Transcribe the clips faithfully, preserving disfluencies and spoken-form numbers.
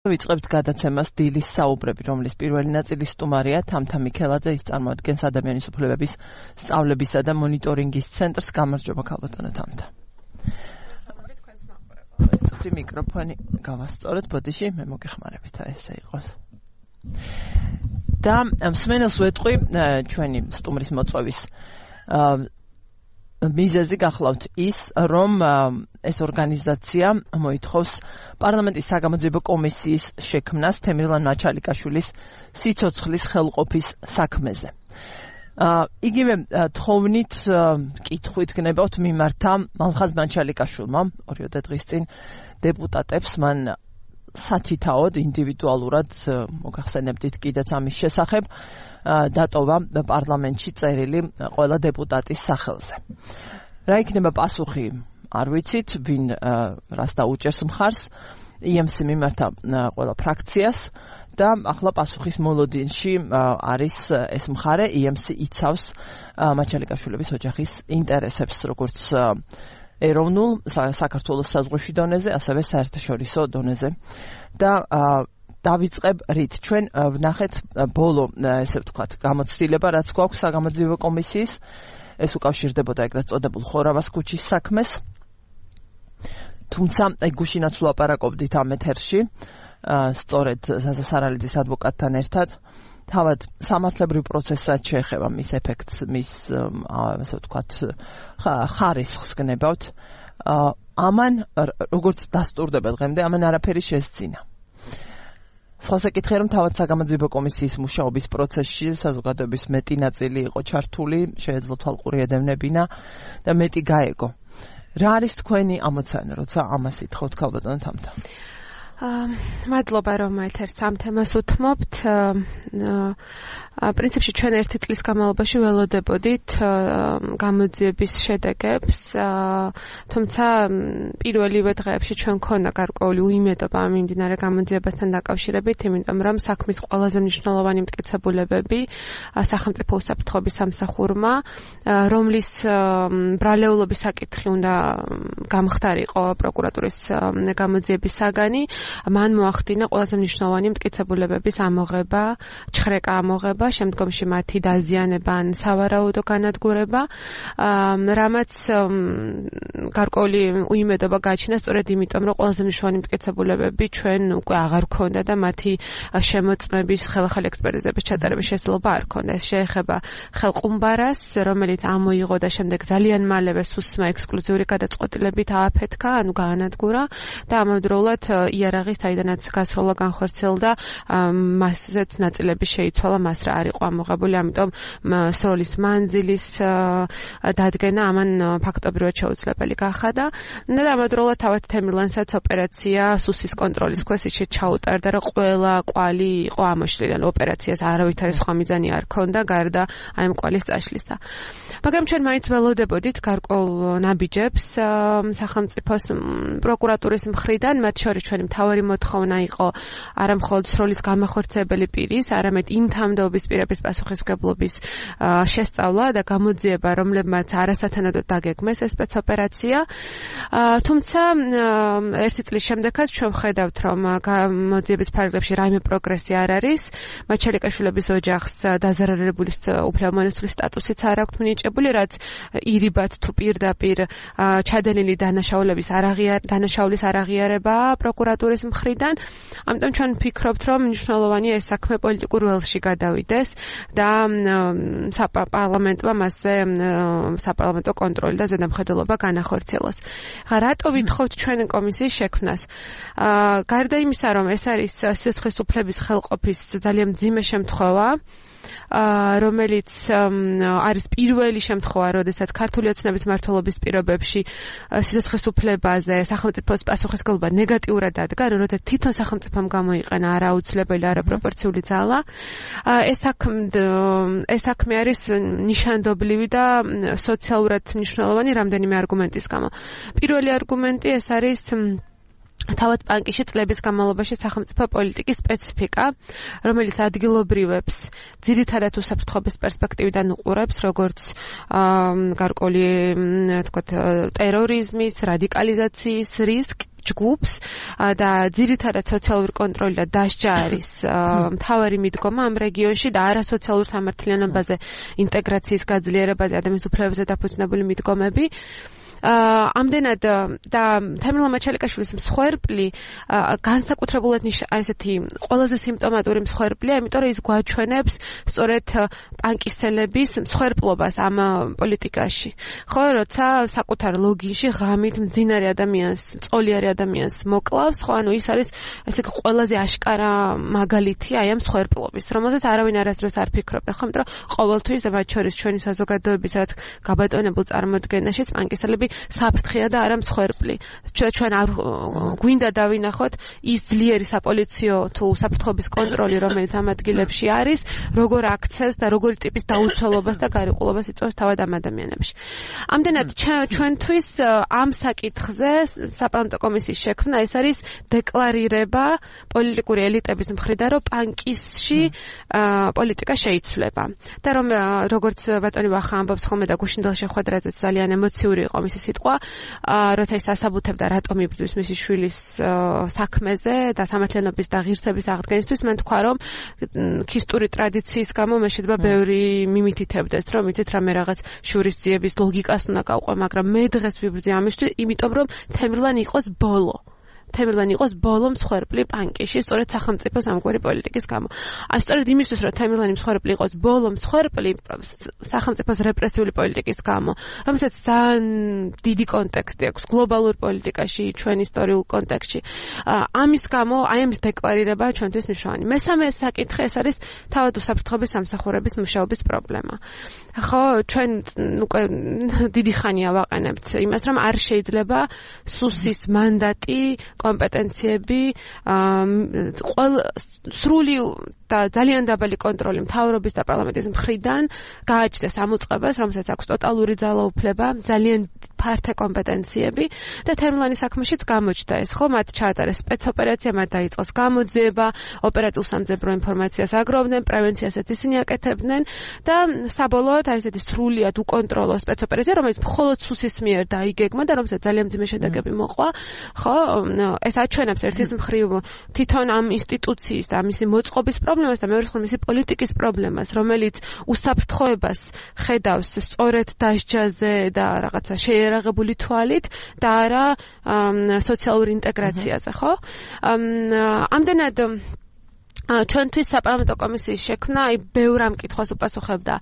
ვიწყებთ გადაცემას დილის საუბრები, რომლის პირველი ნაწილი სტუმარია თამთა მიქელაძე, ის წარმოადგენს ადამიანის უფლებების სწავლებისა და მონიტორინგის ცენტრს. გამარჯობა ქალბატონო თამთა. ცოტა მიკროფონი გავასწორეთ ბოდიში, მე მოგეხმარებით, აი ესე იყოს. და მსმენელს ვეტყვი ჩვენი სტუმრის მოწვევის მიზეზი გახლავთ ის, რომ ეს ორგანიზაცია მოითხოვს პარლამენტის საგამოძიებო კომისიის შექმნას თემირლან მაჩალიკაშვილის სიცოცხლის ხელყოფის საქმეზე. იგივე თხოვნით კითხვით გნებავთ მიმართა მალხაზ მაჩალიკაშვილმა ორიოდე დღის წინ დეპუტატებს მან სათითაოდ ინდივიდუალურად მოგახსენებდით კიდეც ამის შესახებ დატოვა პარლამენტში წერილი ყველა დეპუტატის სახელზე. რა იქნება პასუხი არ ვიცით, ვინ რას დაუჭერს მხარს, იემსი მიმართა ყველა ფრაქციას და ახლა პასუხის მოლოდინში არის ეს მხარე, იემსი იცავს მაჩალიკაშვილების ოჯახის ინტერესებს, როგორც ეროვნულ საქართველოს საზღვრებში დონეზე, ასევე საერთაშორისო დონეზე. და დავიწყებ რით ჩვენ ვნახეთ ბოლო, ესე ვთქვათ, გამოცდილება, რაც გვაქვს საგამოძიებო კომისიის, ეს უკავშირდებოდა ეგრეთ წოდებულ ხორავას ქუჩის საქმეს. თუმცა გუშინაც ვლაპარაკობდით ამ ეთერში, სწორედ ზაზა სარალიძის ადვოკატთან ერთად, თავად სამართლებრივ პროცესსაც შეეხება მის ეფექტს, მის ასე ვთქვათ, ხარისხს გნებავთ. ამან როგორც დასტურდება დღემდე, ამან არაფერი შესძინა. სხვა საკითხია, რომ თავად საგამოძიებო კომისიის მუშაობის პროცესში საზოგადოების მეტი ნაწილი იყო ჩართული, შეეძლო თვალყური ედევნებინა და მეტი გაეგო. რა არის თქვენი ამოცანა, როცა ამას ითხოვთ ქალბატონო თამთა? მადლობა, რომ ეთერს ამ თემას უთმობთ. პრინციპში ჩვენ ერთი წლის განმავლობაში ველოდებოდით გამოძიების შედეგებს, თუმცა პირველივე დღეებში ჩვენ ქონდა გარკვეული უიმედობა ამ მიმდინარე გამოძიებასთან დაკავშირებით, იმიტომ რომ საქმის ყველაზე მნიშვნელოვანი მტკიცებულებები სახელმწიფო უსაფრთხოების სამსახურმა, რომლის ბრალეულობის საკითხი უნდა გამხდარიყო პროკურატურის გამოძიების საგანი, მან მოახდინა ყველაზე მნიშვნელოვანი მტკიცებულებების ამოღება, ჩხრეკა ამოღება, შემდგომში მათი დაზიანება ან სავარაუდო განადგურება, რამაც გარკვეული უიმედობა გააჩინა სწორედ იმიტომ, რომ ყველაზე მნიშვნელოვანი მტკიცებულებები ჩვენ უკვე აღარ ქონდა და მათი შემოწმების ხელახალი ექსპერტიზების ჩატარების შესაძლებლობა არ ქონდა. ეს შეეხება ხელყუმბარას, რომელიც ამოიღო და შემდეგ ძალიან მალევე სუსმა ექსკლუზიური გადაწყვეტილებით ააფეთქა, ანუ გაანადგურა და ამავდროულად იარაღის საიდანაც გასროლა განხორციელდა, მასზეც ნაწილები შეიცვალა, მას რა არ იყო ამოღებული, ამიტომ სროლის მანძილის დადგენა ამან ფაქტობრივად შეუძლებელი გახადა და ამავდროულად თავად თემირლანსაც ოპერაცია სუსის კონტროლის ქვეშ ისე ჩაუტარდა, რომ ყველა კვალი იყო ამოშლილი, ანუ ოპერაციას არავითარი სხვა მიზანი არ ქონდა გარდა აი ამ კვალის წაშლისა. მაგრამ ჩვენ მაინც ველოდებოდით გარკვეულ ნაბიჯებს სახელმწიფოს პროკურატურის მხრიდან, მათ შორის ჩვენი მთავარი მოთხოვნა იყო არა მხოლოდ სროლის გამახორციელებელი პირის, არამედ იმ თანამდებობის პირების პასუხისმგებლობის შესწავლა და გამოძიება, რომლებმაც არასათანადოდ დაგეგმეს ეს სპეცოპერაცია. თუმცა ერთი წლის შემდეგაც ჩვენ ვხედავთ, რომ გამოძიების ფარგლებში რაიმე პროგრესი არ არის. მაჩალიკაშვილების ოჯახს დაზარალებული უფლებამონესული სტატუსიც არ აქვთ მინიჭებული, რაც ირიბად თუ პირდაპირ ჩადენილი დანაშაულების არაღიარ დანაშაულის არაღიარებაა პროკურატურის მხრიდან. ამიტომ ჩვენ ვფიქრობთ, რომ მნიშვნელოვანია ეს საქმე პოლიტიკურ ველში გადავიდეს და საპარლამენტმა მასზე საპარლამენტო კონტროლი და ზედამხედველობა განახორციელოს. რატო ვითხოვთ ჩვენ კომისიის შექმნას? გარდა იმისა, რომ ეს არის სიცოცხლის უფლების ხელყოფის ძალიან მძიმე შემთხვევა, რომელიც არის პირველი შემთხვევა, როდესაც ქართული ოცნების მმართველობის პირობებში სიცოცხლის უფლებაზე სახელმწიფოს პასუხისმგებლობა ნეგატიურად დადგა, როდესაც თვითონ სახელმწიფომ გამოიყენა არაუცილებელი, არაპროპორციული ძალა. ეს ეს საქმე არის ნიშანდობლივი და სოციალურად მნიშვნელოვანი რამდენიმე არგუმენტის გამო. პირველი არგუმენტი ეს არის თავად პანკიში წლების განმავლობაში სახელმწიფო პოლიტიკის სპეციფიკა, რომელიც ადგილობრივებს ძირითადად უსაფრთხოების პერსპექტივიდან უყურებს, როგორც გარკვეული, თქვათ, ტერორიზმის, რადიკალიზაციის რისკი ჯგუფს და ძირითადად სოციალური კონტროლი და დასჯა არის მთავარი მიდგომა ამ რეგიონში და არასოციალურ სამართლიანობაზე, ინტეგრაციის გაძლიერებაზე, ადამიანის უფლებებზე დაფუძნებული მიდგომები. ამდენად და თემურლენ მაჩალიკაშვილის მსხვერპლი განსაკუთრებულად ესეთი ყველაზე სიმპტომატური მსხვერპლია, იმიტომ რომ ის გვაჩვენებს სწორედ პანკისელების მსხვერპლობას ამ პოლიტიკაში. ხო, როცა საკუთარ ლოგინში ღამით მძინარე ადამიანს, მწოლიარე ადამიანს მოკლავს, ხო, ანუ ის არის ესე იგი ყველაზე აშკარა მაგალითი აი ამ მსხვერპლობის, რომელზეც არავინ არასდროს არ ფიქრობდა, ხო, იმიტომ რომ ყოველთვის მათ შორის ჩვენი საზოგადოების რაც გაბატონებულ წარმოდგენაშიც პანკისელები საფრთხეა და არა მსხვერპლი. ჩვენ არ გვინდა დავინახოთ ის ძლიერი საპოლიციო თუ საფრთხობის კონტროლი, რომელიც ამ ადგილებში არის, როგორ აქცევს და როგორი ტიპის დაუცველობას და გარიყულობას იწვევს თავად ამ ადამიანებში. ამდენად ჩვენთვის ამ საკითხზე საპარლამენტო კომისიის შექმნა ეს არის დეკლარირება პოლიტიკური ელიტების მხრიდან, რომ პანკისში პოლიტიკა შეიცვლება. და რომ როგორც ბატონი ვახა ამბობს ხოლმე და გუშინდელ შეხვედრაზეც ძალიან ემოციური იყო მისი სიტყვა, როცა ის ასაბუთებდა რატომ იბრძვის მისი შვილის საქმეზე და სამართლიანობის და ღირსების აღდგენისთვის, მან თქვა, რომ ქისტური ტრადიციის გამო მე შეიძლება ბევრი მიმითითებდეს, რომ იცით რა მე რაღაც შურისძიების ლოგიკას უნდა გავყვე, მაგრამ მე დღეს ვიბრძვი ამისთვის, იმიტომ რომ თემურლენ იყოს ბოლო. თემურლენ იყოს ბოლო მსხვერპლი პანკისში, სწორედ სახელმწიფოს ამგვარი პოლიტიკის გამო. აი სწორედ იმისთვის, რომ თემურლენი მსხვერპლი იყოს ბოლო მსხვერპლი სახელმწიფოს რეპრესიული პოლიტიკის გამო, რომელსაც ძალიან დიდი კონტექსტი აქვს გლობალურ პოლიტიკაში, ჩვენ ისტორიულ კონტექსტში. ამის გამო, აი ამის დეკლარირება ჩვენთვის მნიშვნელოვანი. მესამე საკითხი ეს არის თავად უსაფრთხოების სამსახურების მუშაობის პრობლემა. ხო, ჩვენ უკვე დიდი ხანია ვაყენებთ იმას, რომ არ შეიძლება სუსის მანდატი კომპეტენციები, სრული და ძალიან დაბალი კონტროლი მთავრობის და პარლამენტის მხრიდან გააჩნდეს ამ უწყებას, რომელსაც აქვს ტოტალური ძალაუფლება, ძალიან ფართე კომპეტენციები და თემურლენის საქმეშიც გამოჩნდა ეს, ხო, მათ ჩაატარეს სპეცოპერაცია, მათ დაიწყეს გამოძიება, ოპერატიულ სამძებრო ინფორმაციას აგროვდნენ, პრევენციასაც ისინი აკეთებდნენ და საბოლოოდ აი ესეთი სრულიად უკონტროლო სპეცოპერაცია, რომელიც მხოლოდ სუსის მიერ დაიგეგმა და რომელსაც ძალიან მძიმე შედეგები მოყვა, ხო, ეს აჩვენებს ერთის მხრივ თვითონ ამ ინსტიტუციის და მისი მოწყობის პრობლემას და მეორე მხრივ მისი პოლიტიკის პრობლემას, რომელიც უსაფრთხოებას ხედავს სწორედ დასჯაზე და რაღაცა შეერაღებული თვალით და არა სოციალურ ინტეგრაციაზე, ხო? ამდენად ჩვენთვის საპარლამენტო კომისიის შექმნა აი ბევრ ამ კითხვას უპასუხებდა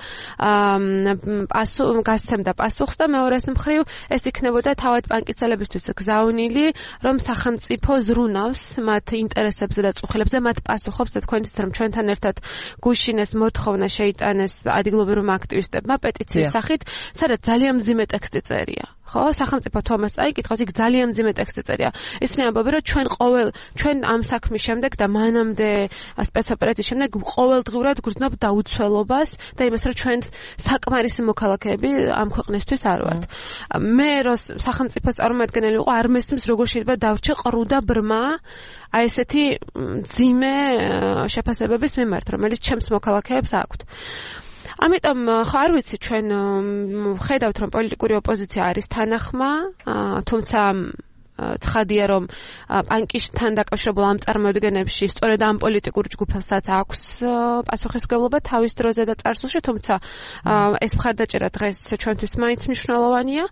პასუხ გასცემდა პასუხს და მეორეს მხრივ ეს იქნებოდა თავად პანკისელებისთვის გზავნილი, რომ სახელმწიფო ზრუნავს მათ ინტერესებზე და წუხილებზე, მათ პასუხობს და თქვენთვის რომ ჩვენთან ერთად გუშინეს მოთხოვნა შეიტანეს ადგილობრივ აქტივისტებმა პეტიციის სახით, სადაც ძალიან მძიმე ტექსტი წერია. ხო, სახელმწიფო თუ ამას წაიკითხავს, იქ ძალიან მძიმე ტექსტი წერია. ისინი ამბობენ, რომ ჩვენ ყოველ ჩვენ ამ საქმის შემდეგ და მანამდე სპეცოპერაციის შემდეგ ყოველდღიურად გრძნობ დაუცველობას და იმას, რომ ჩვენ საკმარისი მოქალაქეები ამ ქვეყნისთვის არ ვართ. მე რო სახელმწიფოს წარმომადგენელი ვიყო, არ მესმის როგორ შეიძლება დავრჩე ყრუ და ბრმა აი ესეთი მძიმე შეფასებების მიმართ, რომელიც ჩემს მოქალაქეებს აქვთ. ამიტომ ხო არ ვიცი, ჩვენ ხედავთ, რომ პოლიტიკური ოპოზიცია არის თანახმა, თუმცა ცხადია, რომ პანკისთან დაკავშირებულ ამ წარმოდგენებში სწორედ ამ პოლიტიკურ ჯგუფებსაც აქვს პასუხისმგებლობა თავის დროზე და წარსულში, თუმცა ეს მხარდაჭერა დღეს ჩვენთვის მაინც მნიშვნელოვანია.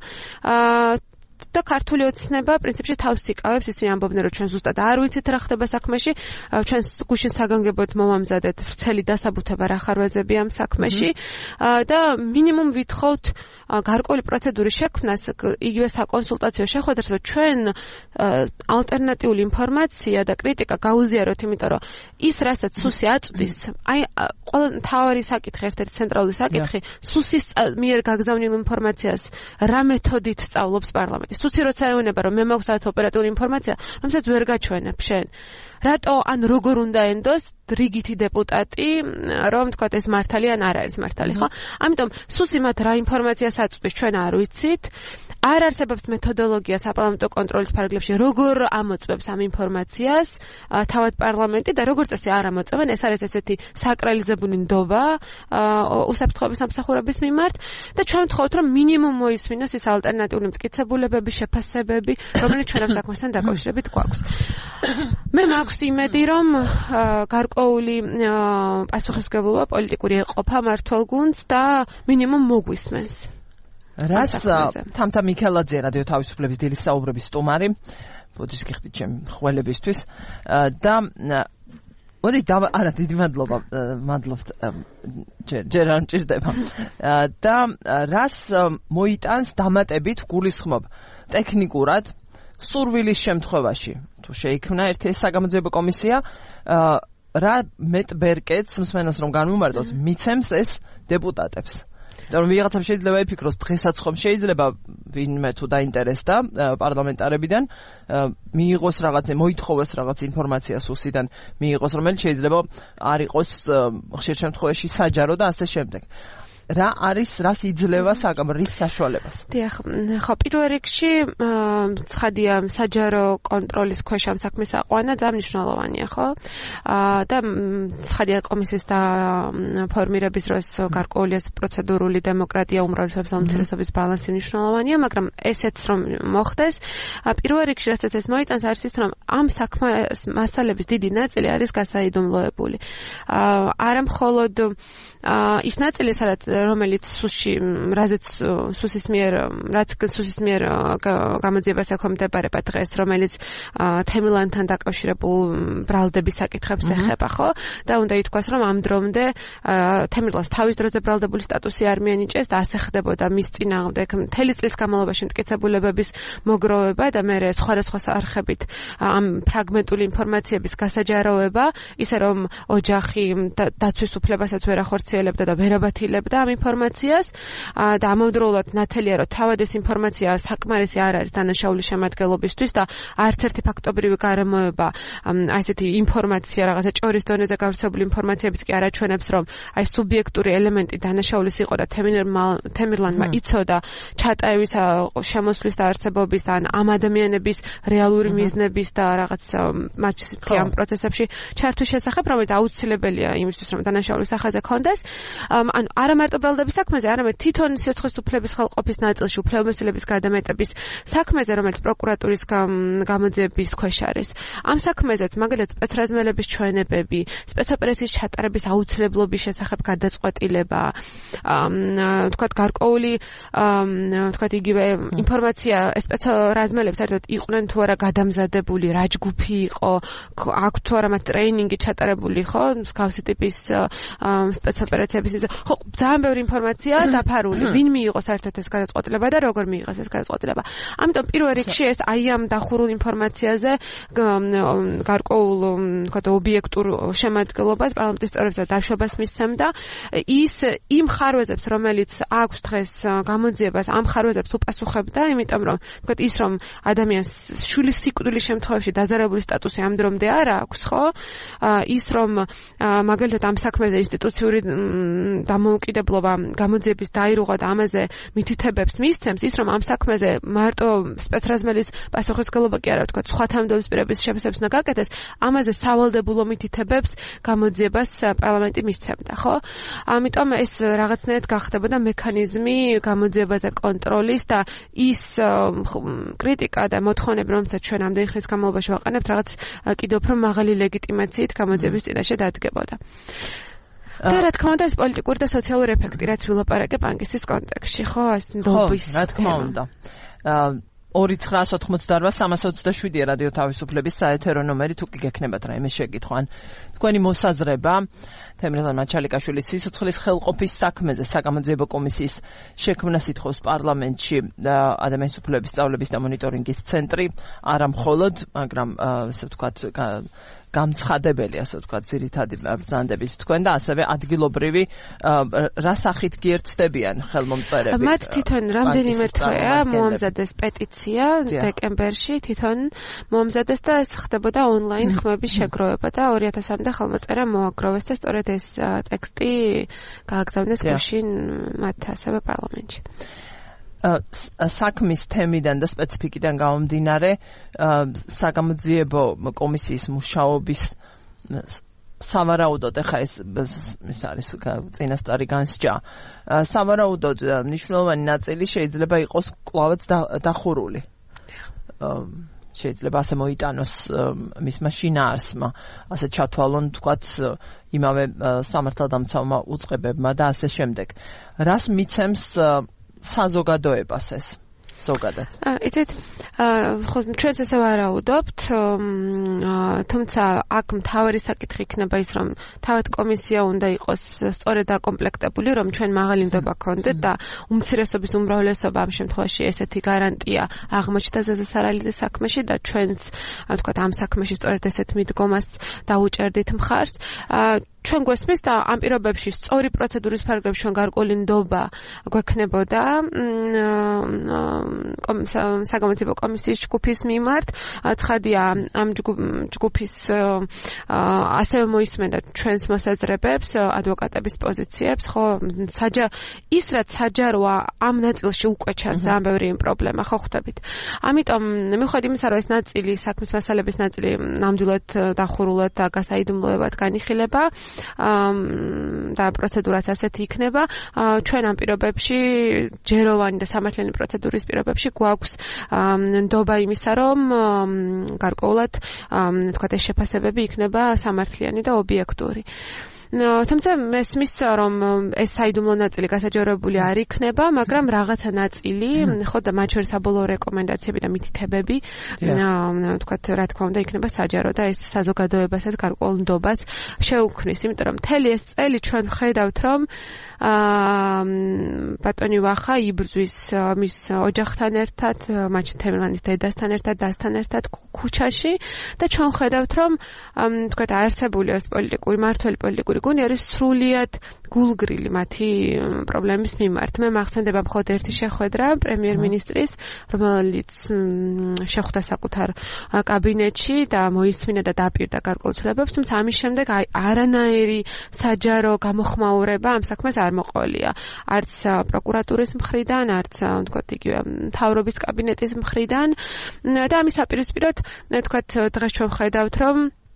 და ქართული ოცნება პრინციპში თავს იკავებს, ისინი ამბობდნენ, რომ ჩვენ ზუსტად არ ვიცით რა ხდება საქმეში, ჩვენ გუშინ საგანგებოდ მოვამზადეთ ვრცელი დასაბუთება რა ხარვეზები ამ საქმეში და მინიმუმ ვითხოვთ გარკვეული პროცედურის შექმნას, იგივე საკონსულტაციო შეხვედრას, რომ ჩვენ ალტერნატიული ინფორმაცია და კრიტიკა გაუზიაროთ, იმიტომ რომ ის რასაც სუსი აწვდის, აი ყველა მთავარი საკითხი, ერთ-ერთი ცენტრალური საკითხი, სუსის მიერ გაგზავნილ ინფორმაციას რა მეთოდით სწავლობს პარლამენტი. სუსი როცა ეუბნება, რომ მე მაქვს რაღაც ოპერატიული ინფორმაცია, რომელსაც ვერ გაჩვენებ შენ. რატო ან როგორ უნდა ენდოს რიგითი დეპუტატი, რომ თქვა ეს მართალი ან არ არის მართალი, ხო? ამიტომ სუსი მათ რა ინფორმაციას აწვდის, ჩვენ არ ვიცით. არ არსებობს მეთოდოლოგია საპარლამენტო კონტროლის ფარგლებში, როგორ ამოწმებს ამ ინფორმაციას თავად პარლამენტი და როგორც წესი არ ამოწმენ, ეს არის ესეთი საკრალიზებული ნდობა უსაფრთხოების სამსახურების მიმართ და ჩვენ ვთხოვთ, რომ მინიმუმ მოისმინოს ეს ალტერნატიული მტკიცებულებები, შეფასებები, რომელიც ჩვენ ამ საქმესთან დაკავშირებით გვაქვს. მე მაქვს იმედი, რომ გარკვეული პასუხისმგებლობა პოლიტიკური ეყოფა მართლ გუნდს და მინიმუმ მოგვისმენს. რას თამთა მიქელაძე რადიო თავისუფლების დილის საუბრების სტუმარი, ბოდიშ გიხდით ჩემ ხველებისთვის და მოდი და არა დიდი მადლობა მადლობთ ჯერ ჯერ არ მჭირდება და რას მოიტანს დამატებით გულისხმობ ტექნიკურად სურვილის შემთხვევაში თუ შეიქმნა ერთი საგამოძიებო კომისია რა მეტბერკეთს მსმენელს რომ განვუმარტოთ მიცემს ეს დეპუტატებს და რომ ვიღაცამ შეიძლება იფიქროს დღესაც ხომ შეიძლება ვინმე თუ დაინტერესდა პარლამენტარებიდან მიიღოს რაღაც მოითხოვოს რაღაც ინფორმაცია სუსიდან მიიღოს რომელიც შეიძლება არ იყოს ხშირ შემთხვევაში საჯარო და ასე შემდეგ რა არის რას იძლევა საკამრის საშუალებას? დიახ, ხო პირველ რიგში ცხადია საჯარო კონტროლის ქვეშ ამ საქმის აყვანა ძალიან მნიშვნელოვანია, ხო? და ცხადია კომისიის და ფორმირების დროს გარკვეული პროცედურული დემოკრატია უმრავლესობის უმცირესობის ბალანსი მნიშვნელოვანია, მაგრამ ესეც რომ მოხდეს, პირველ რიგში რასაც ეს მოიტანს არის ის რომ ამ საქმის მასალების დიდი ნაწილი არის გასაიდუმლოებული. არა მხოლოდ ის ნაწილი სადაც რომელიც სუსში რაზეც სუსის მიერ რაც სუსის მიერ გამოძიებას ექვემდებარება დღეს რომელიც თემილანთან დაკავშირებულ ბრალდების საკითხებს ეხება ხო და უნდა ითქვას რომ ამ დრომდე თემილანს თავის დროზე ბრალდებული სტატუსი არ მიენიჭეს და ასე ხდებოდა მის წინააღმდეგ მთელი წლის განმავლობაში მტკიცებულებების მოგროვება და მე სხვადასხვა არხებით ამ ფრაგმენტული ინფორმაციების გასაჯაროება ისე რომ ოჯახი დაცვის უფლებასაც ვერ ახორციელებდა და ვერ აბათილებდა ამ ინფორმაციას და ამავდროულად ნათელია რომ თავად ეს ინფორმაცია საკმარისი არ არის დანაშაულის შემადგენლობისთვის და არც ერთი ფაქტობრივი გარემოება აი ესეთი ინფორმაცია რაღაცა ჭორის დონეზე გავრცელებული ინფორმაციებიც კი არ აჩვენებს რომ აი სუბიექტური ელემენტი დანაშაულის იყო და თემირლანდმა იცოდა ჩატაევის შემოსვლის და არსებობის ან ამ ადამიანების რეალური მიზნების და რაღაც მასშტაბი ამ პროცესებში ჩართვის შესახებ რომელიც აუცილებელია იმისთვის რომ დანაშაულის სახაზე კონდეს ანუ არა მარტო ბრალდების საქმეზე, არამედ თვითონ სიცოცხლის უფლების ხელყოფის ნაწილში უფლებამოსილების გადამეტების საქმეზე, რომელიც პროკურატურის გამოძიების ქვეშ არის. ამ საქმეზეც მაგალითად სპეცრაზმელების ჩვენებები, სპეცოპერაციის ჩატარების აუცილებლობის შესახებ გადაწყვეტილება, თქვათ გარკვეული თქვათ იგივე ინფორმაცია სპეცრაზმელებს საერთოდ იყვნენ თუ არა გადამზადებული, რა ჯგუფი იყო, აქვს თუ არა მათ ტრეინინგი ჩატარებული, ხო, მსგავსი ტიპის სპეცოპერაციების ხო ძალიან ბევრი ინფორმაცია დაფარული ვინ მიიღო საერთოდ ეს გადაწყვეტილება და როგორ მიიღეს ეს გადაწყვეტილება ამიტომ პირველ რიგში ეს აი ამ დახურულ ინფორმაციაზე გარკვეულ თქვა ობიექტურ შემადგენლობას პარლამენტის წევრებს დაშვებას მისცემდა ის იმ ხარვეზებს რომელიც აქვს დღეს გამოძიებას ამ ხარვეზებს უპასუხებდა იმიტომ რომ თქვა ის რომ ადამიანს შვილის სიკვდილის შემთხვევაში დაზარალური სტატუსი ამ დრომდე არ აქვს ხო ის რომ მაგალითად ამ საქმეზე ინსტიტუციური დამოუკიდებლობა გამოძიების დაირუღვა და ამაზე მითითებებს მისცემს ის რომ ამ საქმეზე მარტო სპეცრაზმელის პასუხისმგებლობა კი არა ვთქვათ სხვა თანამდებობის პირების შეფასებებს უნდა გაკეთდეს ამაზე სავალდებულო მითითებებს გამოძიებას პარლამენტი მისცემდა ხო ამიტომ ეს რაღაცნაირად გახდებოდა მექანიზმი გამოძიებაზე კონტროლის და ის კრიტიკა და მოთხოვნები რომელსაც ჩვენ ამდენი ხნის განმავლობაში ვაყენებთ რაღაც კიდევ უფრო მაღალი ლეგიტიმაციით გამოძიების წინაშე დადგებოდა და რა თქმა უნდა ეს პოლიტიკური და სოციალური ეფექტი რაც ვილაპარაკებ ანკისის კონტექსტში ხო ეს ნდობის რა თქმა უნდა ორი ცხრაას ოთხმოცდაოთხ სამას ოცდაშვიდია რადიო თავისუფლების საეთერო ნომერი თუ კი გექნებათ რაიმე შეკითხვა ან თქვენი მოსაზრება თემრელან მაჩალიკაშვილის სიცოცხლის ხელყოფის საქმეზე საგამოძიებო კომისიის შექმნას ითხოვს პარლამენტში ადამიანის უფლებების სწავლების და მონიტორინგის ცენტრი არა მხოლოდ მაგრამ ასე ვთქვათ გამცხადებელი, ასე ვთქვათ, ძირითადი ბრძანდების თქვენ და ასევე ადგილობრივი რა სახით გიერთდებიან ხელმომწერები. მათ თვითონ რამდენიმე თვეა მოამზადეს პეტიცია დეკემბერში, თვითონ მოამზადეს და ეს ხდებოდა ონლაინ ხმების შეგროვება და ორი ათასამდე ხელმოწერა მოაგროვეს და სწორედ ეს ტექსტი გააგზავნეს გუშინ მათ ასევე პარლამენტში. საქმის თემიდან და სპეციფიკიდან გამომდინარე, საგამოძიებო კომისიის მუშაობის სავარაუდოდ ეხა ეს ის არის წინასწარი განსჯა. სავარაუდოდ მნიშვნელოვანი ნაწილი შეიძლება იყოს კვლავაც დახურული. შეიძლება ასე მოიტანოს მისმა შინაარსმა, ასე ჩათვალონ თქვათ იმავე სამართალდამცავმა უწყებებმა და ასე შემდეგ. რას მიცემს საზოგადოებას ეს ზოგადად? იცით, ხო ჩვენც ესე ვარაუდობთ, თუმცა აქ მთავარი საკითხი იქნება ის, რომ თავად კომისია უნდა იყოს სწორედ დაკომპლექტებული, რომ ჩვენ მაღალი ნდობა გქონდეთ და უმცირესობის უმრავლესობა ამ შემთხვევაში ესეთი გარანტია აღმოჩნდა ზეზასარალიძის საქმეში და ჩვენც ვთქვათ ამ საქმეში სწორედ ესეთ მიდგომას დაუჭერდით მხარს. ჩვენ გვესმის და ამ პირობებში სწორი პროცედურის ფარგლებში ჩვენ გარკვეული ნდობა გვექნებოდა საგამოძიებო კომისიის ჯგუფის მიმართ. ცხადია, ამ ჯგუფის ასევე მოისმენდა ჩვენს მოსაზრებებს, ადვოკატების პოზიციებს, ხო, საჯა ის რაც საჯაროა ამ ნაწილში უკვე ჩანს ძალიან ბევრი პრობლემა, ხო ხვდებით. ამიტომ მიუხედავად იმისა, რომ ეს ნაწილი საქმის მასალების ნაწილი ნამდვილად დახურულად და გასაიდუმლოებად განიხილება და პროცედურაც ასეთი იქნება, ჩვენ ამ პირობებში ჯეროვანი და სამართლიანი პროცედურის პირობებში გვაქვს ნდობა იმისა, რომ გარკვეულად თქვათ ეს შეფასებები იქნება სამართლიანი და ობიექტური. თუმცა მესმის, რომ ეს საიდუმლო ნაწილი გასაჯაროებული არ იქნება, მაგრამ რაღაცა ნაწილი, ხო და მათ შორის საბოლოო რეკომენდაციები და მითითებები, თქვათ, რა თქმა უნდა, იქნება საჯარო და ეს საზოგადოებასაც გარკვეულ ნდობას შეუქმნის, იმიტომ რომ მთელი ეს წელი ჩვენ ვხედავთ, რომ ბატონი ვახა იბრძვის მის ოჯახთან ერთად, მათ თემლანის დედასთან ერთად, დასთან ერთად ქუჩაში და ჩვენ ვხედავთ, რომ თქვათ, არსებული ეს პოლიტიკური მართველი პოლიტიკური გუნდი არის სრულიად გულგრილი მათი პრობლემის მიმართ. მე მახსენდება მხოლოდ ერთი შეხვედრა პრემიერ-მინისტრის, რომელიც შეხვდა საკუთარ კაბინეტში და მოისმინა და დაპირდა გარკვეულ ცვლილებებს, თუმცა ამის შემდეგ არანაირი საჯარო გამოხმაურება ამ საქმეს არ მოყოლია. არც პროკურატურის მხრიდან, არც თქვათ იგივე მთავრობის კაბინეტის მხრიდან და ამის საპირისპიროდ, თქვათ, დღეს ჩვენ ვხედავთ, რომ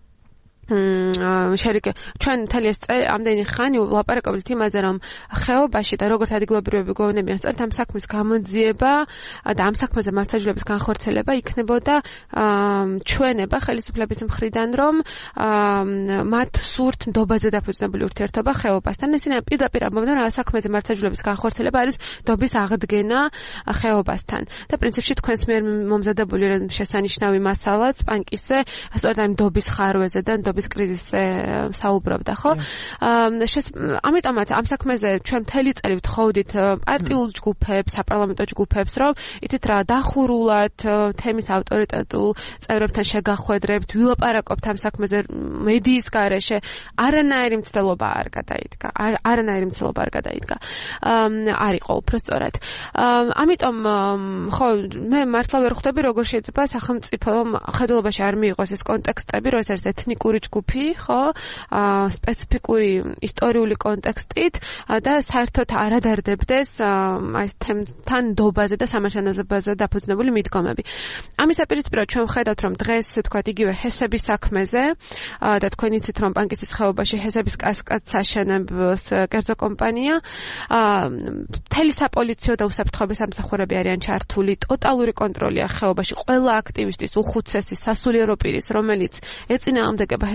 შერიკე ჩვენ მთელი ეს წელი ამდენი ხანი ვლაპარაკობთ იმაზე, რომ ხეობაში და როგორც ადგილობრივები გვეუბნებიან, სწორედ ამ საქმის გამოძიება და ამ საქმეზე მასაჯულების განხორციელება იქნებოდა ჩვენება ხელისუფლების მხრიდან, რომ მათ სურთ ნდობაზე დაფუძნებული ურთიერთობა ხეობასთან. ისინი პირდაპირ ამბობდნენ, რომ საქმეზე მასაჯულების განხორციელება არის ნდობის აღდგენა ხეობასთან. და პრინციპში თქვენს მიერ მომზადებული შესანიშნავი მასალაც პანკისზე სწორედ ამ ნდობის ხარვეზე და ნდობის კრიზისზე საუბრობდა, ხო? ამიტომაც ამ საქმეზე ჩვენ მთელი წელი ვთხოვდით პარტიულ ჯგუფებს, საპარლამენტო ჯგუფებს, რომ იცით რა, დახურულად თემის ავტორიტეტულ წევრებთან შეგახვედრებთ, ვილაპარაკობთ ამ საქმეზე მედიის გარეშე. არანაირი მცდელობა არ გადაიდგა. არანაირი მცდელობა არ გადაიდგა. არ იყო უბრალოდ. ამიტომ ხო, მე მართლა ვერ ხვდები, როგორ შეიძლება სახელმწიფომ ხედულობაში არ მიიღოს ეს კონტექსტები, რომ ეს არის ეთნიკური ჯგუფი, ხო, სპეციფიკური ისტორიული კონტექსტით და საერთოდ არ ადარდებდეს აი თემთან ნდობაზე და სამართლიანობაზე დაფუძნებული მიდგომები. ამის საპირისპიროდ ჩვენ ვხედავთ, რომ დღეს თქვათ იგივე ჰესების საქმეზე და თქვენ იცით, რომ პანკისის ხეობაში ჰესების კასკადს აშენებს კერძო კომპანია, მთელი საპოლიციო და უსაფრთხოების სამსახურები არიან ჩართული, ტოტალური კონტროლია ხეობაში ყველა აქტივისტის, უხუცესის, სასულიერო პირის, რომელიც ეწინააღმდეგება ჰესების შენებას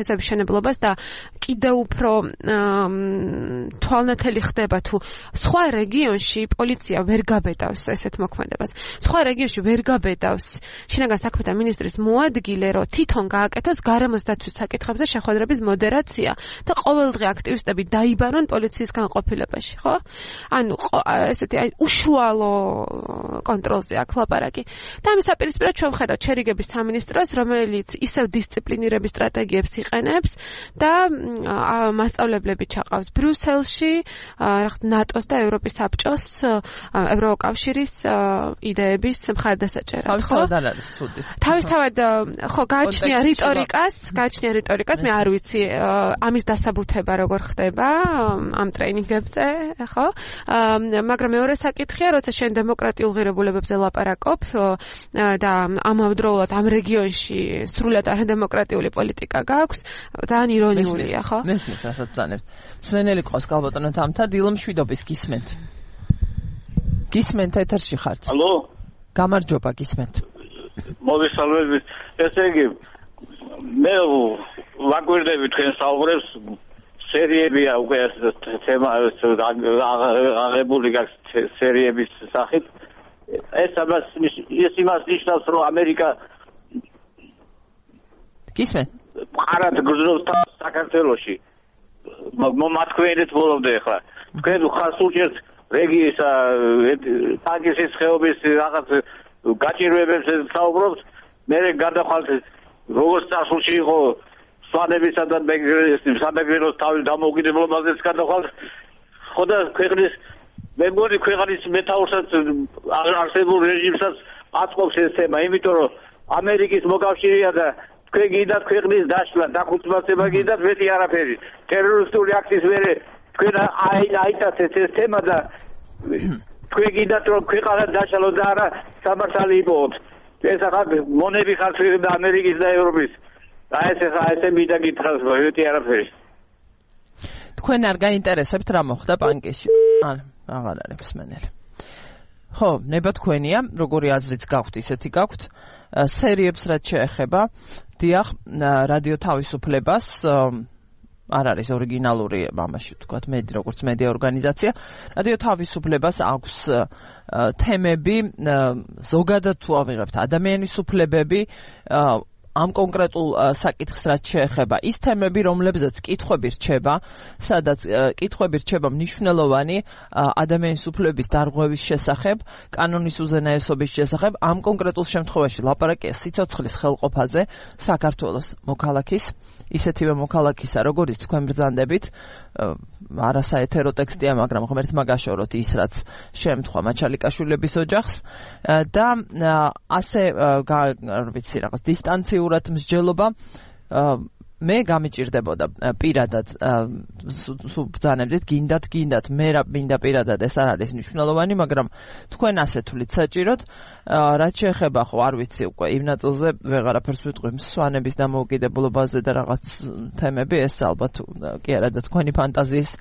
მაუწყებლობას და კიდევ უფრო თვალნათელი ხდება თუ სხვა რეგიონში პოლიცია ვერ გაბედავს ესეთ მოქმედებას. სხვა რეგიონში ვერ გაბედავს შინაგან საქმეთა მინისტრის მოადგილე, რომ თვითონ გააკეთოს გარემოს დაცვის საკითხებზე შეხვედრების მოდერაცია და ყოველდღე აქტივისტები დაიბარონ პოლიციის განყოფილებაში, ხო? ანუ ესეთი აი უშუალო კონტროლზე აქვს ლაპარაკი. და ამის საპირისპიროდ ჩვენ ვხედავთ შერიგების სამინისტროს, რომელიც ისევ დისციპლინირების სტრატეგიებს იყენებს და მასწავლებლები ჩაყავს ბრიუსელში, ნატოს და ევროპის საბჭოს, ევროკავშირის იდეების მხარდასაჭერად, ხო? თავისთავად ხო გააჩნია რიტორიკას, გააჩნია რიტორიკას, მე არ ვიცი ამის დასაბუთება როგორ ხდება ამ ტრეინინგებზე, ხო? მაგრამ მეორე საკითხია, როცა შენ დემოკრატიულ ღირებულებებზე ლაპარაკობ და ამავდროულად ამ რეგიონში სრულად არადემოკრატიული პოლიტიკა გაქვს, ძალიან ირონიულია, ხო? მესმის, რასაც ბრძანებთ. სვენელი ყავს კალბატონო თამთა, დილო მშვიდობის გისმენთ. გისმენთ ეთერში ხართ. ალო? გამარჯობა, გისმენთ. მოგესალმებით. ესე იგი მე ვაკვირდები თქვენ საუბრებს, სერიებია უკვე თემა აღებული გაქვს სერიების სახით. ეს ამას ის იმას ნიშნავს, რომ ამერიკა გისმენთ? ყარად გრძნობს საქართველოში. მომათქვენეთ ბოლომდე ახლა. თქვენ ხარ სულჭერთ რეგიონისა ტაგისის ხეობის რაღაც გაჭირვებებს საუბრობთ, მე გადახვალთ როგორც წარსულში იყო სვანებისა და სამეგრელოს თავის დამოუკიდებლობაზეც გადახვალთ. ხო და ქვეყნის მე მგონი ქვეყნის მეთაურსაც არსებულ რეჟიმსაც აწყობს ეს თემა, იმიტომ რომ ამერიკის მოკავშირეა და თქვენ გინდათ ქვეყნის დაშლა, დახუცმაცება გინდათ, მეტი არაფერი. ტერორისტული აქტის მერე თქვენ აიტაცეთ ეს თემა და თქვენ გინდათ რომ ქვეყანა დაშალო და არა სამართალი იპოვოთ. ეს ახლა მონები ხართ და ამერიკის და ევროპის. აი ეს ახლა ესე მინდა გითხრათ, მეტი არაფერი. თქვენ არ გაინტერესებთ რა მოხდა ბანკში? ან აღარ არის მსმენელი. ხო, ნება თქვენია, როგორი აზრიც გაქვთ, ისეთი გაქვთ. სერიებს რაც შეეხება, დიახ, რადიო თავისუფლებას არ არის ორიგინალური ამაში ვთქვათ, მედი როგორც მედია ორგანიზაცია. რადიო თავისუფლებას აქვს თემები, ზოგადად თუ ავიღებთ ადამიანის უფლებები, ამ კონკრეტულ საკითხს რაც შეეხება, ის თემები, რომლებზეც კითხვები რჩება, სადაც კითხვები რჩება მნიშვნელოვანი ადამიანის უფლების დარღვევის შესახებ, კანონის უზენაესობის შესახებ, ამ კონკრეტულ შემთხვევაში ლაპარაკია სიცოცხლის ხელყოფაზე საქართველოს მოქალაქის, ისეთივე მოქალაქისა, როგორც თქვენ ბრძანდებით, არასაეთერო ტექსტია, მაგრამ ღმერთმა გაშოროთ ის, რაც შემთხვევა მაჩალიკაშვილების ოჯახს და ასე ვიცი რაღაც დისტანციურად მსჯელობა მე გამიჭირდებოდა პირადად სულ ბრძანებდით, გინდათ, გინდათ, მე რა მინდა პირადად, ეს არ არის მნიშვნელოვანი, მაგრამ თქვენ ასე თვლით საჭიროდ, რაც შეეხება, ხო, არ ვიცი უკვე იმ ნაწილზე ვეღარაფერს ვიტყვი, სვანების დამოუკიდებლობაზე და რაღაც თემები, ეს ალბათ კი არა და თქვენი ფანტაზიის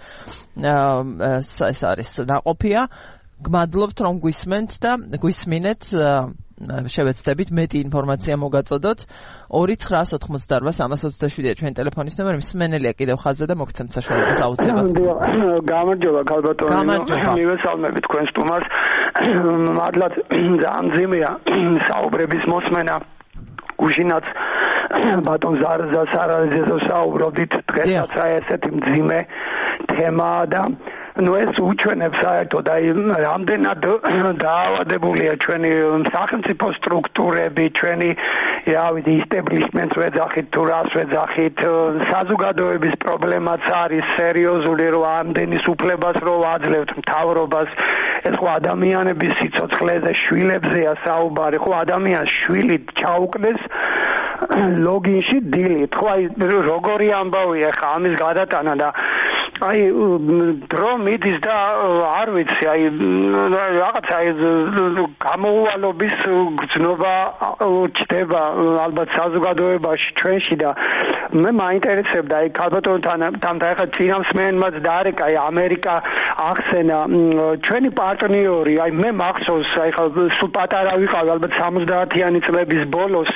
ეს არის ნაყოფია. გმადლობთ რომ გვისმენთ და გვისმინეთ, შევეცდებით მეტი ინფორმაცია მოგაწოდოთ. ორი ცხრაას ოთხმოცდაარბა სამას ოცდაშვიდია ჩვენი ტელეფონის ნომერი, მსმენელია კიდევ ხაზზე და მოგცემთ საშუალებას აუცილებლად. გამარჯობა ქალბატონო. გამარჯობა. მივესალმებით თქვენ სტუმარს. მადლად ძალიან ძიმეა საუბრების მოსმენა. გუშინაც ბატონ ზარზას არაზეზე საუბრობდით, დღესაც აი ესეთი მძიმე თემა და ну ეს უჩვენებს საერთოდ აი რამდენად დაავადებულია ჩვენი სახელმწიფო სტრუქტურები, ჩვენი რავი ისტაბლიშმენტს ვეძახით თუ რას ვეძახით, საზოგადოების პრობლემაც არის სერიოზული, რომ ამდენის უფლებას რო აძლევთ მთავრობას. ეს ხო ადამიანების სიცოცხლეზე, შვილებზეა საუბარი, ხო ადამიანს შვილი ჩაუკდეს ლოგინში დილით, ხო აი როგორი ამბავია ხა ამის გადატანა და აი დრო მიდის და არ ვიცი აი რაღაცა აი გამოუვალობის გზნობა ჩდება ალბათ საზოგადოებაში ჩვენში და მე მაინტერესებდა აი ქალბატონთან თამთა ახლა წინამსმენმაც დაარეკა აი ამერიკა ახსენა ჩვენი პარტნიორი აი მე მახსოვს აი ხა სულ პატარა ვიყავი ალბათ სამოცდაათიანი წლების ბოლოს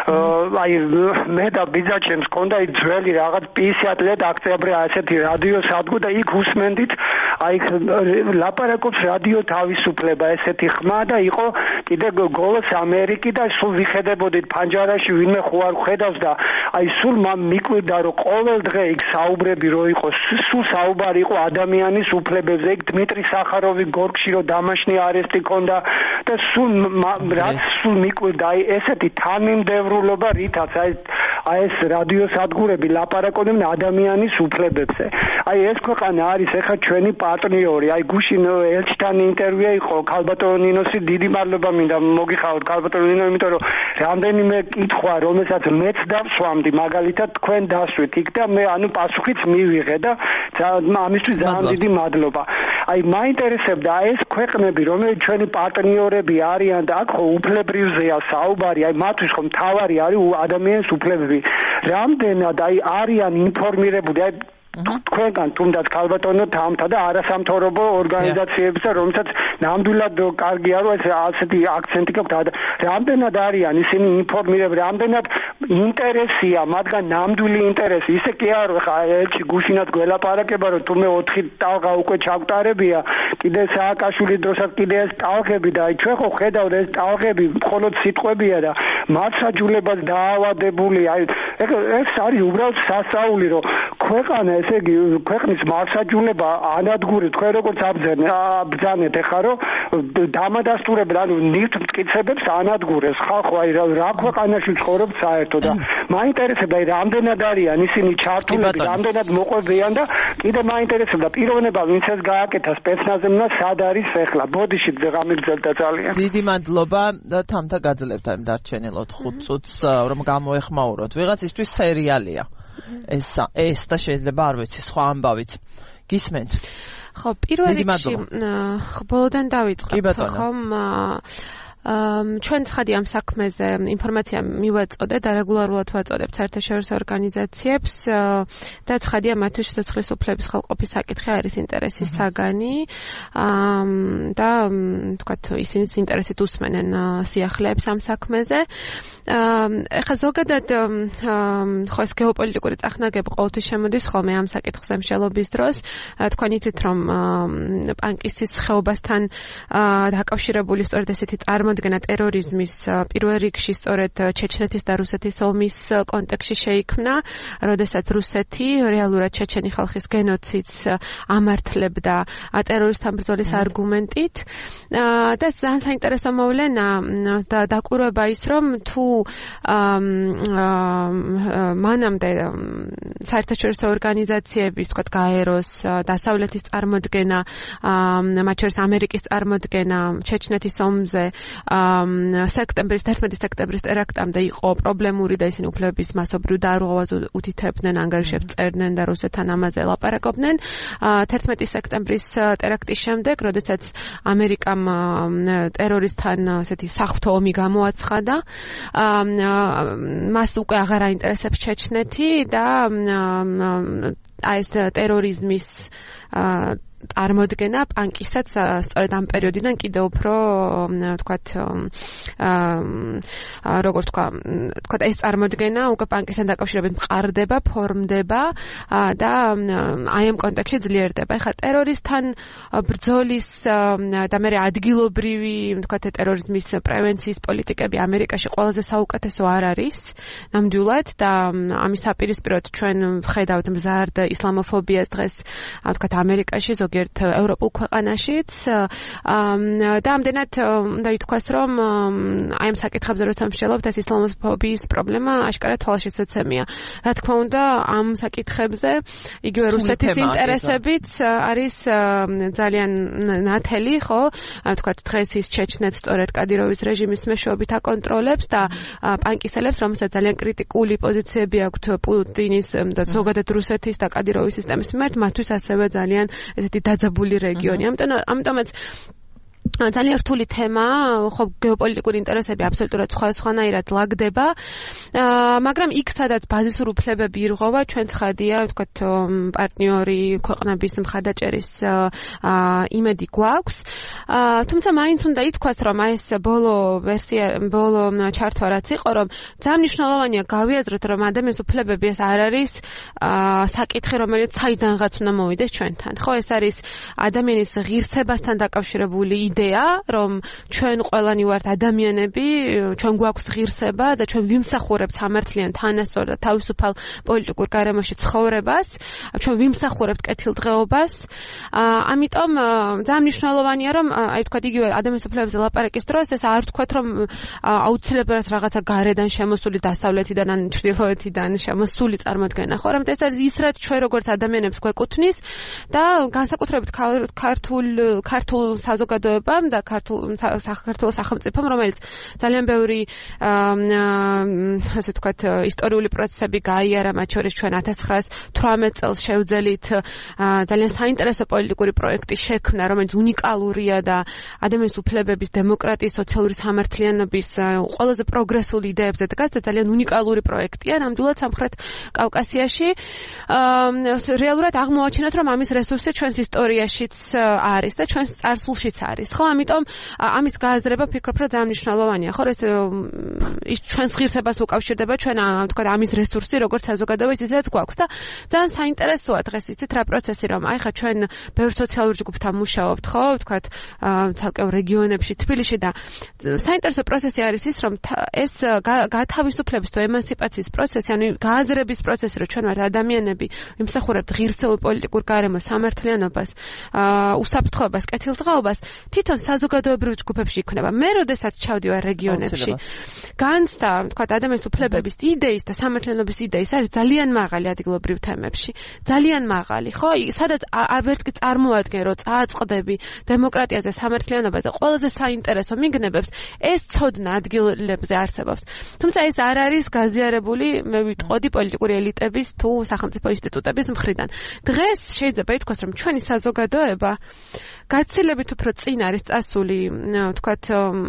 აი მე და ბიძაჩემს ჰქონდა აი ძველი რაღაც პისიატლეთ აქტიაბრე ასეთი რადიო სადგო და იქ უსმენდით აი ლაპარაკობს რადიო თავისუფლება ესეთი ხმა და იყო კიდე გოლოს ამერიკი და სულ ვიხედებოდით ფანჯარაში ვინმე ხო არ ხედავს და აი სულ მიკვირდა რომ ყოველ დღე იქ საუბრები რო იყო სულ საუბარი იყო ადამიანის უფლებებზე იქ დმიტრი სახაროვი გორგში რო დამაშნი არესტი ქონდა და სულ რაც სულ მიკვირდა აი ესეთი თანმიმდევრულობა რითაც აი აი ეს რადიო სადგურები ლაპარაკობდნენ ადამიანის უფლებებზე აი ეს ქვეყანა არის ეხა ჩვენი პარტნიორი აი გუშინ ელჩთან ინტერვიუ იყო ქალბატონ ნინოსი დიდი მადლობა მინდა მოგიხაოთ ქალბატონ ნინო იმიტომ რომ რამდენიმე კითხვა რომელსაც მეც დავსვამდი მაგალითად თქვენ დასვით იქ და მე ანუ პასუხიც მივიღე და ამისთვის ძალიან დიდი მადლობა აი მაინტერესებდა ეს ქვეყნები რომელიც ჩვენი პარტნიორები არიან და აქ უფლებრივზეა საუბარი აი მათთვის ხომ თავარი არის ადამიანის უფლებები რამდენად აი არიან ინფორმირებული აი თქვენგან თუნდაც ქალბატონო თამთა და არასამთავრობო ორგანიზაციებისა რომელსაც ნამდვილად კარგია რომ ეს ასეთი აქცენტი გაქვთ რამდენად არიან ისინი ინფორმირებული რამდენად ინტერესია მათგან ნამდვილი ინტერესი ისე კი არ ხა ელჩი გუშინაც გველაპარაკება რომ თუმე ოთხი ტალღა უკვე ჩაგტარებია კიდე სააკაშვილის დროსაც კიდე ეს ტალღები და აი ჩვენ ხო ხედავთ ეს ტალღები მხოლოდ სიტყვებია და მართლაც დაავადებული აი ეს არის უბრალოდ სასწაული რომ ქვეყანა ესე იგი ქვეყნის მარსაჯულება ანადგური თქვენ როგორც აბრძანეთ ეხლა რომ დამადასტურებელ ანუ ნივთს მტკიცებებს ანადგურებს ხალხო აი რა ქვეყანაში ცხოვრობთ საერთოდ და მაინტერესებდა აი რამდენად არიან ისინი ჩართულები რამდენად მოყვებიან და კიდე მაინტერესებდა პიროვნება ვინც ეს გააკეთა სპეცნაზებმა სად არის ეხლა ბოდიში გამიგზელდა ძალიან დიდი მადლობა და თამთა გაძლევთ ამ დარჩენილ ხუთ წუთს რომ გამოეხმაუროთ ვიღაცისთვის სერიალია ეს ეს და შეიძლება არ ვიცი სხვა ამბავიც გისმენთ ხო პირველ რიგში ბოლოდან დავიწყებ ხომ ჩვენ ცხადი ამ საქმეზე ინფორმაცია მივაწოდე და რეგულარულად ვაწოდებ საერთაშორისო ორგანიზაციებს და ცხადია მათთვის სიცოცხლის უფლების ხელყოფის საკითხი არის ინტერესის საგანი და თქვათ ისინიც ინტერესით უსმენენ სიახლეებს ამ საქმეზე ეხლა ზოგადად ხო ეს გეოპოლიტიკური წახნაგები ყოველთვის შემოდის ხოლმე ამ საკითხზე მსჯელობის დროს თქვენ იცით რომ პანკისის ხეობასთან დაკავშირებული სწორედ ესეთი წარმოდგენა ტერორიზმის პირველ რიგში სწორედ ჩეჩნეთის და რუსეთის ომის კონტექსტში შეიქმნა, როდესაც რუსეთი რეალურად ჩეჩენი ხალხის გენოციდს ამართლებდა ტერორისტთან ბრძოლის არგუმენტით და ძალიან საინტერესო მოვლენა და დაკვირვება ის რომ თუ მანამდე საერთაშორისო ორგანიზაციების თქვათ გაეროს დასავლეთის წარმოდგენა მათ შორის ამერიკის წარმოდგენა ჩეჩნეთის ომზე სექტემბრის თერთმეტი სექტემბრის ტერაქტამდე იყო პრობლემური და ისინი უფლებების მასობრივ დარღვევას უთითებდნენ, ანგარიშებს წერდნენ და რუსეთთან ამაზე ლაპარაკობდნენ. თერთმეტი სექტემბრის ტერაქტის შემდეგ, როდესაც ამერიკამ ტერორისტთან ესეთი საღვთო ომი გამოაცხადა, მას უკვე აღარ აინტერესებს ჩეჩნეთი და აი ეს ტერორიზმის წარმოდგენა პანკისაც სწორედ ამ პერიოდიდან კიდევ უფრო თქვათ როგორ თქვა თქვათ ეს წარმოდგენა უკვე პანკისთან დაკავშირებით მყარდება, ფორმდება და აი ამ კონტექსტში ძლიერდება. ეხლა ტერორისტთან ბრძოლის და მე ადგილობრივი თქვათ ტერორიზმის პრევენციის პოლიტიკები ამერიკაში ყველაზე საუკეთესო არ არის ნამდვილად და ამის საპირისპიროდ ჩვენ ვხედავთ მზარდ ისლამოფობიას დღეს თქვათ ამერიკაში ზოგიერთ ევროპულ ქვეყანაშიც და ამდენად უნდა ითქვას, რომ აი ამ საკითხებზე როცა ვშელობთ, ეს ისლამოფობიის პრობლემა აშკარად თვალშისაცემია. რა თქმა უნდა, ამ საკითხებზე იგივე რუსეთის ინტერესებიც არის ძალიან ნათელი, ხო? ვთქვათ, დღეს ის ჩეჩნეთს სწორედ კადიროვის რეჟიმის მეშვეობით აკონტროლებს და პანკისელებს, რომელსაც ძალიან კრიტიკული პოზიციები აქვთ პუტინის და ზოგადად რუსეთის და კადიროვის სისტემის მიმართ, მათთვის ასევე ძალიან ესეთი დაძაბული რეგიონი. ამიტომ ამიტომაც ძალიან რთული თემაა, ხო გეოპოლიტიკური ინტერესები აბსოლუტურად სხვადასხვანაირად ლაგდება, მაგრამ იქ სადაც ბაზისურ უფლებები ირღვევა, ჩვენ ცხადია, ვთქვათ, პარტნიორი ქვეყნების მხარდაჭერის იმედი გვაქვს. თუმცა მაინც უნდა ითქვას, რომ აი ეს ბოლო ვერსია, ბოლო ჩართვა რაც იყო, რომ ძალიან მნიშვნელოვანია გავიაზროთ, რომ ადამიანის უფლებები ეს არ არის საკითხი, რომელიც საიდანღაც უნდა მოვიდეს ჩვენთან. ხო, ეს არის ადამიანის ღირსებასთან დაკავშირებული იდეა, რომ ჩვენ ყველანი ვართ ადამიანები, ჩვენ გვაქვს ღირსება და ჩვენ ვიმსახურებთ სამართლიან, თანასწორ და თავისუფალ პოლიტიკურ გარემოში ცხოვრებას, ჩვენ ვიმსახურებთ კეთილდღეობას. ამიტომ ძალიან მნიშვნელოვანია, რომ აი თქვა იგივე ადამიანის უფლებებზე ლაპარაკის დროს ეს არ თქვათ, რომ აუცილებლად რაღაცა გარედან შემოსული დასავლეთიდან ან ჩრდილოეთიდან შემოსული წარმოდგენა, ხო, რომ ეს არის ის, რაც ჩვენ როგორც ადამიანებს გვეკუთვნის და განსაკუთრებით ქართულ ქართულ საზოგადოებას და ქართულ საქართველოს სახელმწიფომ, რომელიც ძალიან ბევრი ასე ვთქვათ ისტორიული პროცესები გაიარა, მათ შორის ჩვენ ათას ცხრაას თვრამეტ წელს შევძელით ძალიან საინტერესო პოლიტიკური პროექტის შექმნა, რომელიც უნიკალურია და ადამიანის უფლებების, დემოკრატიის, სოციალური სამართლიანობის ყველაზე პროგრესულ იდეებზე დგას და ძალიან უნიკალური პროექტია ნამდვილად სამხრეთ კავკასიაში. რეალურად აღმოაჩინოთ, რომ ამის რესურსი ჩვენს ისტორიაშიც არის და ჩვენს წარსულშიც არის. ხო, ამიტომ ამის გააზრება ვფიქრობ, რომ ძალიან მნიშვნელოვანია. ხო, ეს ის ჩვენს ღირსებას უკავშირდება, ჩვენ თქვა ამის რესურსი, როგორც საზოგადოების ისეც გვაქვს და ძალიან საინტერესოა დღეს იცით რა პროცესი, რომ აი ხა ჩვენ ბევრ სოციალურ ჯგუფთან მუშაობთ, ხო, თქვა ცალკეულ რეგიონებში, თბილისში და საინტერესო პროცესი არის ის, რომ ეს გათავისუფლების თუ ემანსიპაციის პროცესი, ანუ გააზრების პროცესი, რომ ჩვენ ვართ ადამიანები, ვიმსახურებთ ღირსეულ პოლიტიკურ გარემოს, სამართლიანობას, უსაფრთხოებას, კეთილდღეობას, თვითონ საზოგადოებრივ ჯგუფებში იქნება. მე როდესაც ჩავდი ვარ რეგიონებში, განცდა, თქვა, ადამიანის უფლებების იდეის და სამართლიანობის იდეის არის ძალიან მაღალი ადგილობრივ თემებში. ძალიან მაღალი, ხო? სადაც ვერც კი წარმოადგენ, რომ წააწყდები დემოკრატიაზე, სამართლიანობაზე, ყველაზე საინტერესო მიგნებებს, ეს ცოდნა ადგილებზე არსებობს. თუმცა ეს არ არის გაზიარებული, მე ვიტყოდი, პოლიტიკური ელიტების თუ სახელმწიფო ინსტიტუტების მხრიდან. დღეს შეიძლება ითქვას, რომ ჩვენი საზოგადოება გაცილებით უფრო წინ არის წასული, ვთქვათ,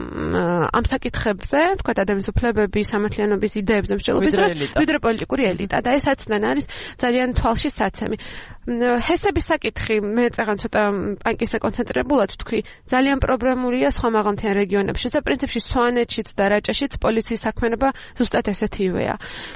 ამ საკითხებზე, ვთქვათ, ადამიანის უფლებების, სამართლიანობის იდეებზე მსჯელობის დროს, ვიდრე პოლიტიკური ელიტა და ეს აცნან არის ძალიან თვალში საცემი. ჰესების საკითხი, მე წაღან ცოტა პანკისზე კონცენტრირებულად ვთქვი, ძალიან პრობლემურია სხვა მაღალმთიან რეგიონებში და პრინციპში სვანეთშიც და რაჭაშიც პოლიციის საქმიანობა ზუსტად ესეთივეა.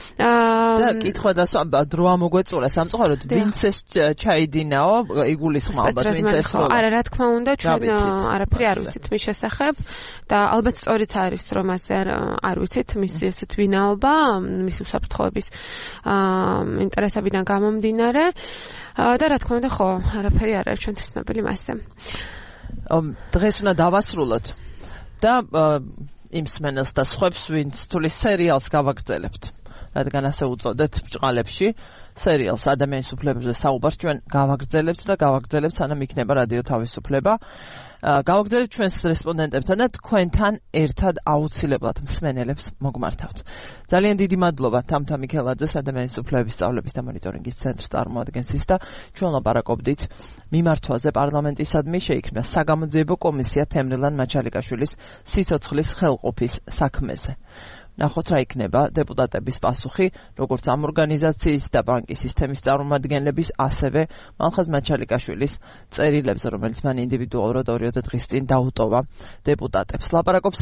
და კითხვა და დრო ამოგვეწურა სამწუხაროდ, ვინც ეს ჩაიდინაო, იგულისხმება, ვინც ეს როლა. არა, რა თქმა უნდა, ჩვენ არაფერი არ ვიცით მის შესახებ და ალბათ სწორიც არის, რომ ასე არ ვიცით მისი ესეთ ვინაობა, მისი უსაფრთხოების ინტერესებიდან გამომდინარე. და რა თქმა უნდა, ხო, არაფერი არ არის ჩვენთვის ცნობილი მასზე. დღეს უნდა დავასრულოთ და იმ სმენელს და სხვებს, ვინც თulis სერიალს გავაგრძელებთ. რადგან ასე უწოდეთ ბჭყალებში, სერიალს ადამიანის უფლებებზე საუბარს ჩვენ გავაგრძელებთ და გავაგრძელებთ, სანამ იქნება რადიო თავისუფლება. გავაგრძელებთ ჩვენს რესპონდენტებთან და თქვენთან ერთად აუცილებლად მსმენელებს მოგმართავთ. ძალიან დიდი მადლობა თამთა მიქელაძეს, ადამიანის უფლებების სწავლების და მონიტორინგის ცენტრს წარმოადგენს ის და ჩვენ ლაპარაკობდით მიმართვაზე პარლამენტისადმი შეიქმნა საგამოძიებო კომისია თემრილან მაჩალიკაშვილის სიცოცხლის ხელყოფის საქმეზე. ნახოთ რა იქნება დეპუტატების პასუხი, როგორც ამ ორგანიზაციის და ბანკის სისტემის წარმომადგენლების, ასევე მალხაზ მაჩალიკაშვილის წერილებზე, რომელიც მან ინდივიდუალურად ორი დღის წინ დაუტოვა დეპუტატებს. ლაპარაკობს